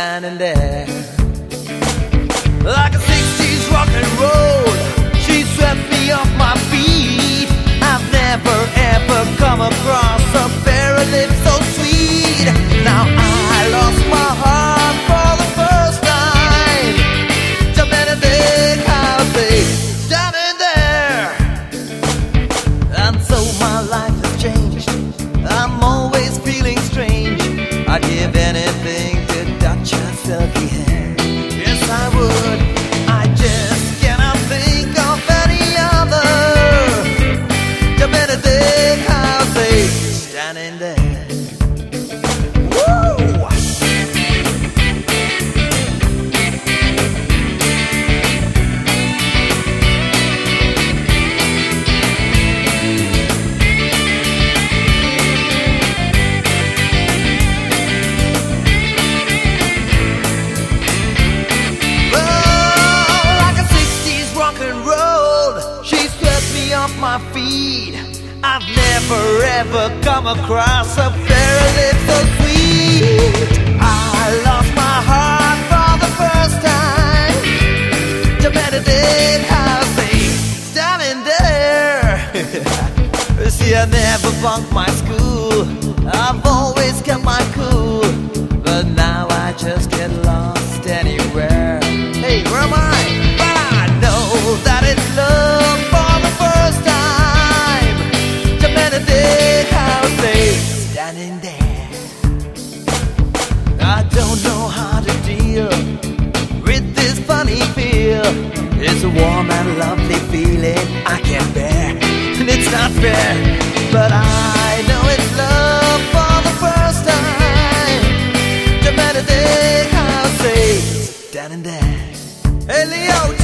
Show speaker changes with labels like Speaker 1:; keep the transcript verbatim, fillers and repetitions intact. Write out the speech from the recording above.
Speaker 1: standing there like a sixties rock and roll. She swept me off my feet. I've never ever come across a pair of lips so sweet. Now I lost my heart for the first time. To Benedict House, standing there. And so my life has changed. I'm always feeling strange. I'd give anything to touch her silky hair. Yes, I would. I just cannot think of any other. To Benedict House, standing there. Woo! Off my feet. I've never ever come across a pair of lips so sweet. I lost my heart for the first time. To Benedict House, standing there. See, I never bunked my school. I've always kept my cool. But now I just get lost anywhere. Hey, where am I? But I know that it's love for the first time. To Benedict House, standing there. I don't know how to deal with this funny feel. It's a warm and lovely feeling I can't bear, and it's not fair, but I know it's love for the first time. To Benedict House, standing there. Hey Leo.